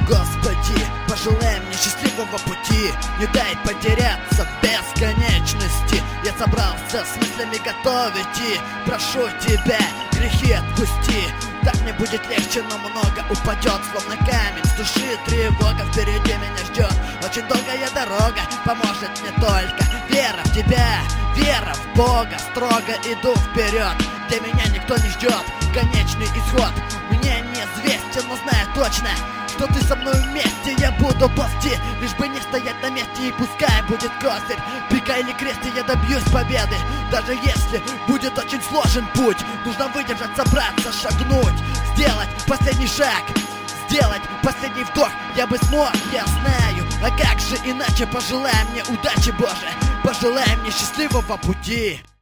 Господи, пожелай мне счастливого пути, не дай потеряться в бесконечности. Я собрался с мыслями готовить и прошу тебя, грехи отпусти. Так мне будет легче, но много упадет, словно камень с души. Тревога впереди меня ждет, очень долгая дорога, поможет мне только вера в тебя, вера в Бога. Строго иду вперед, где меня никто не ждет. Конечный исход мне неизвестен, но знаю точно, что ты со мной вместе. Я буду ползти, лишь бы не стоять на месте. И пускай будет козырь, пика или крест, и я добьюсь победы. Даже если будет очень сложен путь, нужно выдержать, собраться, шагнуть, сделать последний шаг, сделать последний вдох. Я бы смог, я знаю, а как же иначе? Пожелай мне удачи, Боже, пожелай мне счастливого пути.